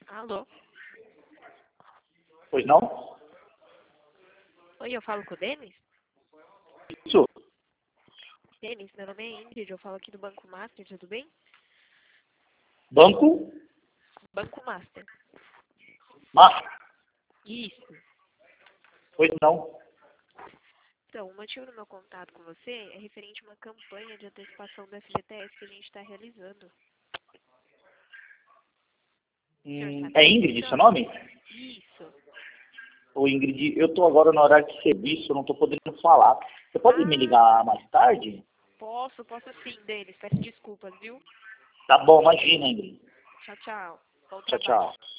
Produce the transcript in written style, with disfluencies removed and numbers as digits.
Alô? Pois não? Oi, eu falo com o Denis? Isso. Denis, meu nome é Ingrid, eu falo aqui do Banco Master, tudo bem? Banco? Banco Master. Mas, Isso. pois não. Então, o motivo do meu contato com você é referente a uma campanha de antecipação do FGTS que a gente está realizando. O senhor está É se Ingrid seu interessando? nome? Isso. Ô Ingrid, eu tô agora no horário de serviço, eu não tô podendo falar. Você pode me Ah, ligar mais tarde? posso sim, Denis. Peço desculpas, viu? Tá bom, imagina, Ingrid. Tchau, tchau. Bom Tchau, trabalho. tchau.